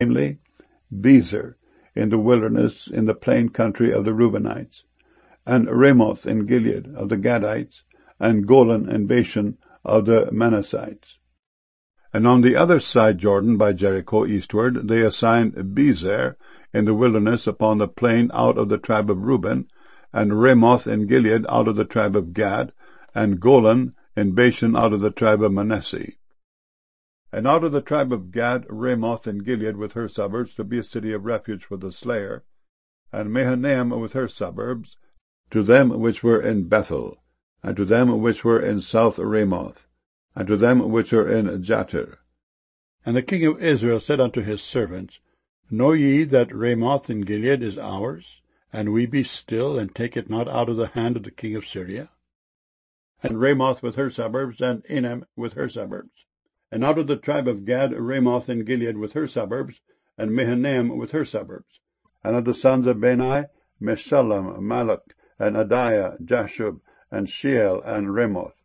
namely, Bezer, in the wilderness, in the plain country of the Reubenites, and Ramoth in Gilead of the Gadites, and Golan and Bashan of the Manassites. And on the other side Jordan by Jericho eastward, they assigned Bezer in the wilderness upon the plain out of the tribe of Reuben, and Ramoth in Gilead out of the tribe of Gad, and Golan and Bashan out of the tribe of Manasseh. And out of the tribe of Gad, Ramoth in Gilead with her suburbs, to be a city of refuge for the slayer, and Mahanaim with her suburbs, to them which were in Bethel, and to them which were in South Ramoth, and to them which are in Jattir. And the king of Israel said unto his servants, Know ye that Ramoth in Gilead is ours, and we be still, and take it not out of the hand of the king of Syria? And Ramoth with her suburbs, and Enem with her suburbs. And out of the tribe of Gad, Ramoth in Gilead with her suburbs, and Mahanaim with her suburbs. And of the sons of Bani, Meshullam, Malach, and Adiah, Jashub, and Sheel, and Ramoth.